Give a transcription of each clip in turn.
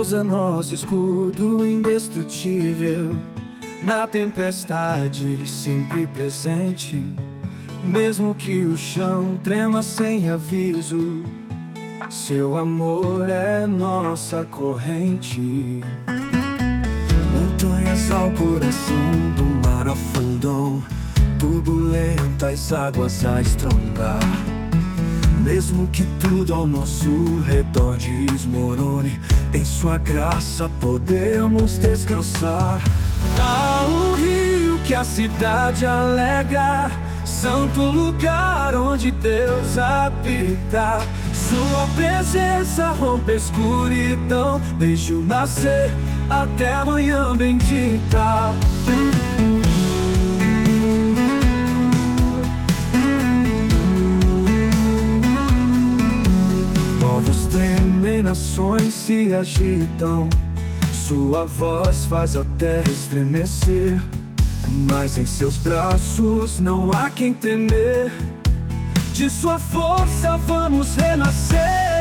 Deus é nosso escudo indestrutível, na tempestade sempre presente. Mesmo que o chão trema sem aviso, seu amor é nossa corrente. Montanhas ao coração do mar afundam, turbulentas águas a estrondar. Mesmo que tudo ao nosso redor desmorone, em sua graça podemos descansar. Há um rio que a cidade alega, santo lugar onde Deus habita. Sua presença rompe a escuridão, desde o nascer até a manhã bendita. Povos tremem, nações se agitam, sua voz faz a terra estremecer. Mas em seus braços não há quem temer, de sua força vamos renascer.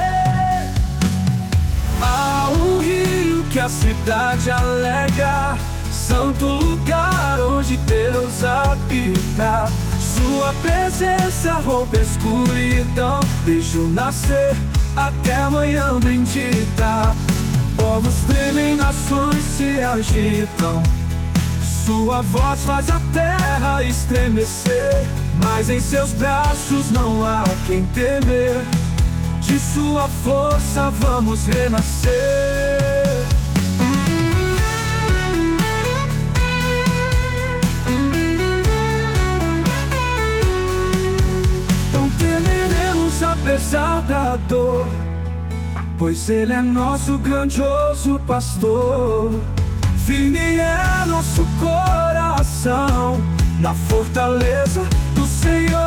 Há um rio que a cidade alega, santo lugar onde Deus habita. Sua presença rompe a escuridão, desde o nascer até a manhã bendita. Povos tremem, nações se agitam, sua voz faz a terra estremecer. Mas em seus braços não há quem temer, de sua força vamos renascer. Não temeremos apesar da dor, pois Ele é nosso grandioso pastor. Firme é nosso coração, na fortaleza do Senhor.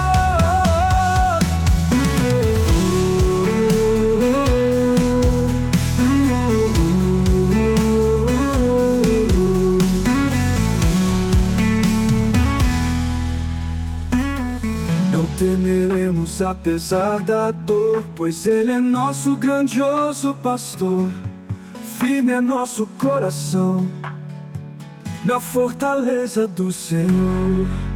Não temeremos apesar da dor, pois Ele é nosso grandioso pastor. Firme é nosso coração, na fortaleza do Senhor.